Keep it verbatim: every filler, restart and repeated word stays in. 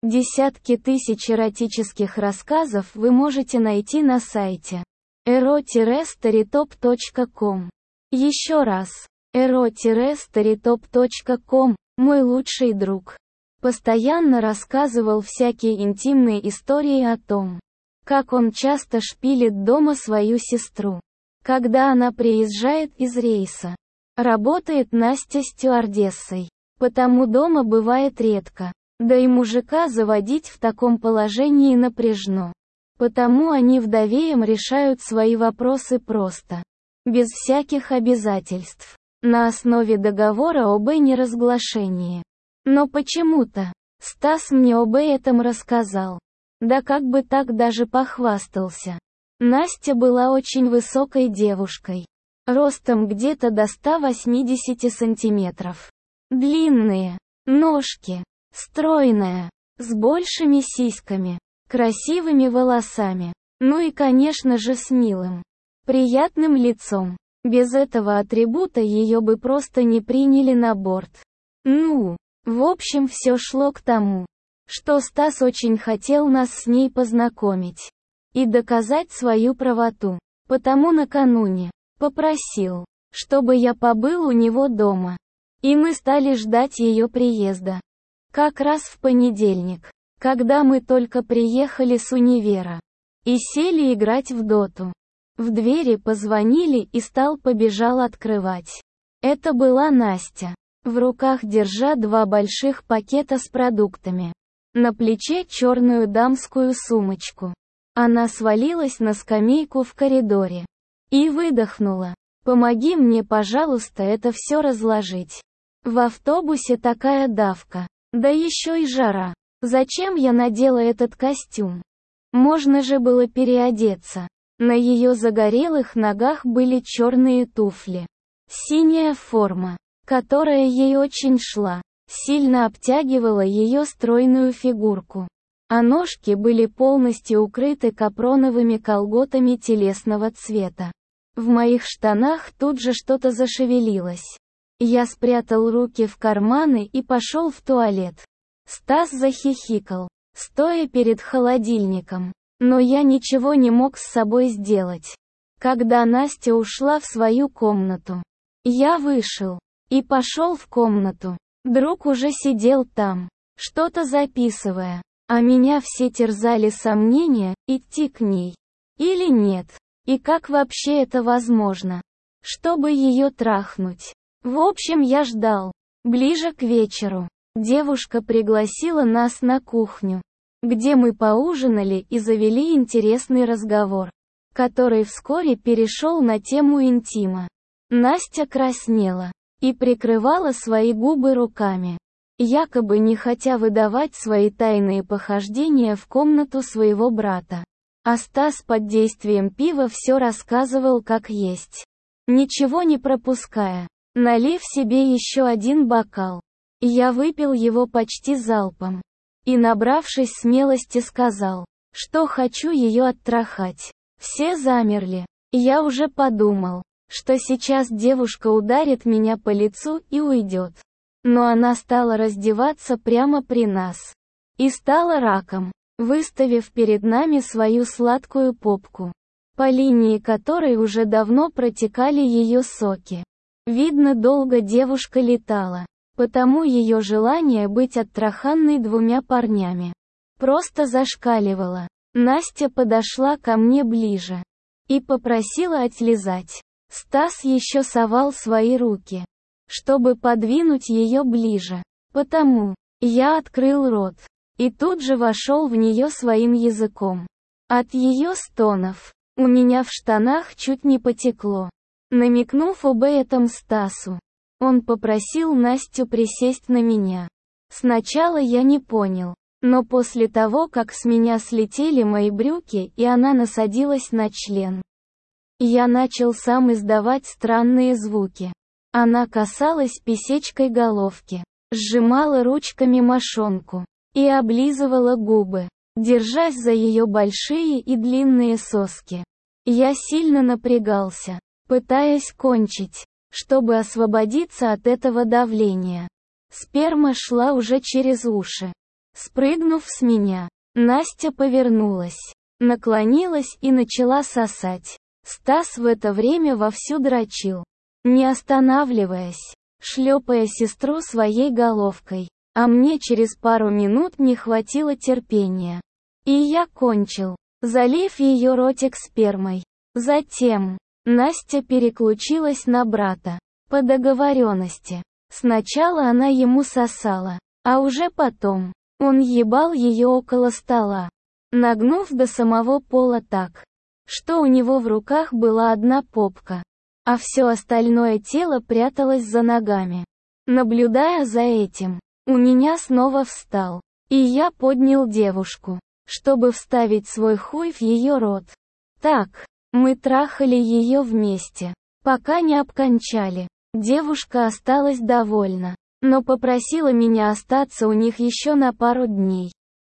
Десятки тысяч эротических рассказов вы можете найти на сайте эро стоrytop точка ком. Еще раз, эро стоrytop точка ком, мой лучший друг, постоянно рассказывал всякие интимные истории о том, как он часто шпилит дома свою сестру, когда она приезжает из рейса. Работает Настя стюардессой, потому дома бывает редко. Да и мужика заводить в таком положении напряжно. Потому они вдовеем решают свои вопросы просто. Без всяких обязательств. На основе договора об неразглашении. Но почему-то Стас мне об этом рассказал. Да как бы так даже похвастался. Настя была очень высокой девушкой. Ростом где-то до ста восьмидесяти сантиметров. Длинные ножки. Стройная, с большими сиськами, красивыми волосами, ну и конечно же с милым, приятным лицом. Без этого атрибута ее бы просто не приняли на борт. Ну, в общем все шло к тому, что Стас очень хотел нас с ней познакомить и доказать свою правоту, потому накануне попросил, чтобы я побыл у него дома, и мы стали ждать ее приезда. Как раз в понедельник, когда мы только приехали с универа и сели играть в доту. В двери позвонили и Стал побежал открывать. Это была Настя, в руках держа два больших пакета с продуктами. На плече черную дамскую сумочку. Она свалилась на скамейку в коридоре и выдохнула: «Помоги мне, пожалуйста, это все разложить. В автобусе такая давка. Да еще и жара. Зачем я надела этот костюм? Можно же было переодеться». На ее загорелых ногах были черные туфли. Синяя форма, которая ей очень шла, сильно обтягивала ее стройную фигурку. А ножки были полностью укрыты капроновыми колготами телесного цвета. В моих штанах тут же что-то зашевелилось. Я спрятал руки в карманы и пошел в туалет. Стас захихикал, стоя перед холодильником. Но я ничего не мог с собой сделать. Когда Настя ушла в свою комнату, я вышел и пошел в комнату. Друг уже сидел там, что-то записывая, а меня все терзали сомнения, идти к ней или нет, и как вообще это возможно, чтобы ее трахнуть. В общем, я ждал. Ближе к вечеру девушка пригласила нас на кухню, где мы поужинали и завели интересный разговор, который вскоре перешел на тему интима. Настя краснела и прикрывала свои губы руками, якобы не хотя выдавать свои тайные похождения в комнату своего брата. А Стас под действием пива все рассказывал как есть, ничего не пропуская. Налив себе еще один бокал, я выпил его почти залпом. И, набравшись смелости, сказал, что хочу ее оттрахать. Все замерли. Я уже подумал, что сейчас девушка ударит меня по лицу и уйдет. Но она стала раздеваться прямо при нас. И стала раком, выставив перед нами свою сладкую попку, по линии которой уже давно протекали ее соки. Видно, долго девушка летала, потому ее желание быть оттраханной двумя парнями просто зашкаливало. Настя подошла ко мне ближе и попросила отлизать. Стас еще совал свои руки, чтобы подвинуть ее ближе, потому я открыл рот и тут же вошел в нее своим языком. От ее стонов у меня в штанах чуть не потекло. Намекнув об этом Стасу, он попросил Настю присесть на меня. Сначала я не понял, но после того, как с меня слетели мои брюки и она насадилась на член, я начал сам издавать странные звуки. Она касалась писечкой головки, сжимала ручками мошонку и облизывала губы, держась за ее большие и длинные соски. Я сильно напрягался, пытаясь кончить, чтобы освободиться от этого давления. Сперма шла уже через уши. Спрыгнув с меня, Настя повернулась, наклонилась и начала сосать. Стас в это время вовсю дрочил, не останавливаясь, шлепая сестру своей головкой. А мне через пару минут не хватило терпения. И я кончил, залив ее ротик спермой. Затем, Настя переключилась на брата. По договоренности. Сначала она ему сосала, а уже потом, он ебал ее около стола, нагнув до самого пола так, что у него в руках была одна попка, а все остальное тело пряталось за ногами. Наблюдая за этим, у меня снова встал, и я поднял девушку, чтобы вставить свой хуй в ее рот. Так, мы трахали ее вместе, пока не обкончали. Девушка осталась довольна, но попросила меня остаться у них еще на пару дней.